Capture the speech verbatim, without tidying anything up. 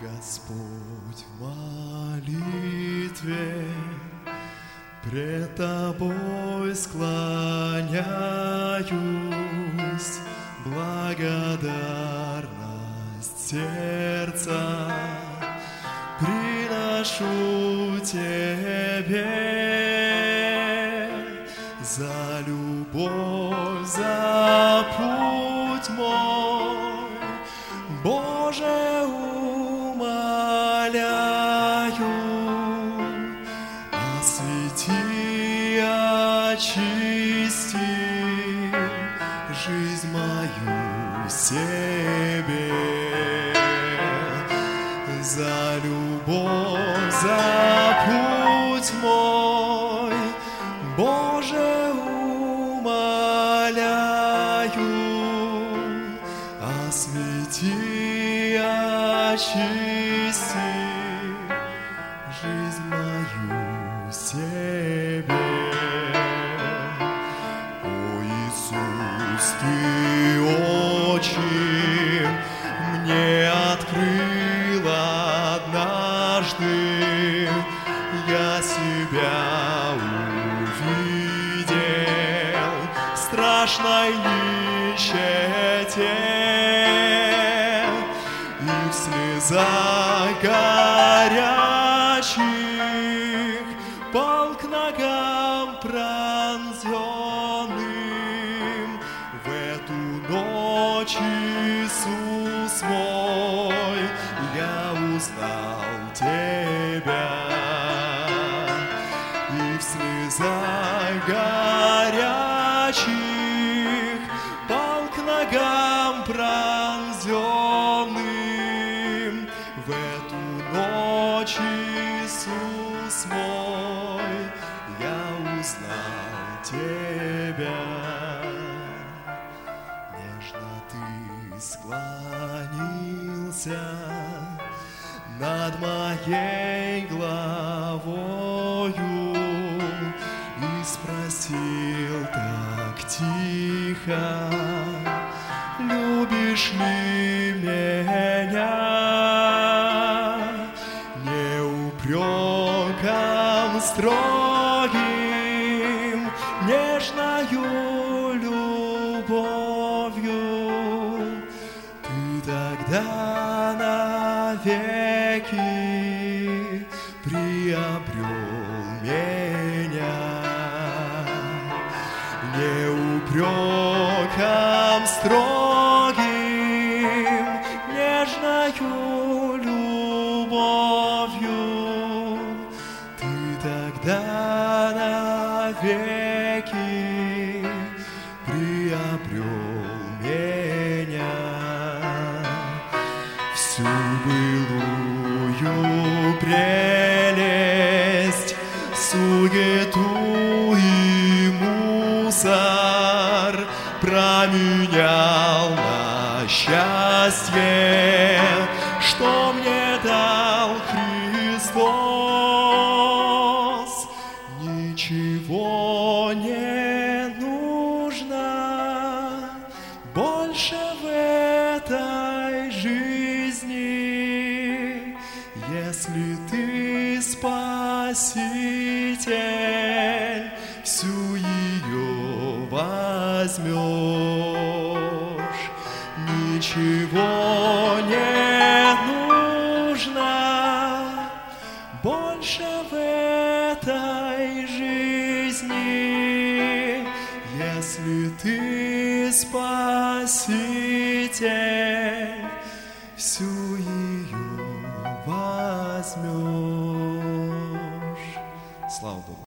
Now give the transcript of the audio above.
Господь, в молитве пред Тобой склоняюсь, благодарность сердца приношу Тебе за любовь, за путь мой, Боже, умоляю, освети, очисти жизнь мою себе. За любовь, за путь мой, Боже, умоляю, освети, очисти жизнь мою себе. О, Иисус, Ты очи мне открыл однажды, я себя увидел в страшной нищете и в слезах горячих пал к ногам пронзенным. В эту ночь, Иисус мой, я узнал Тебя, и в слезах горячих пал к ногам пронзенным. В эту ночь, Иисус мой, я узнал Тебя. Нежно Ты склонился над моей головою и спросил так тихо: любишь ли меня? Не упреком строгим, нежною любовью Ты тогда навеки приобрел меня. Не упреком строгим, нежною любовью Ты тогда навеки приобрел меня. Всю былую прелесть, суету и мусор променял на счастье, что мне дал Христос. Ничего не нужно больше в этой жизни, если Ты Спаситель, всю ее возьмешь. Ничего не нужно больше в этой жизни, если Ты Спаситель, всю ее возьмешь. Слава Богу.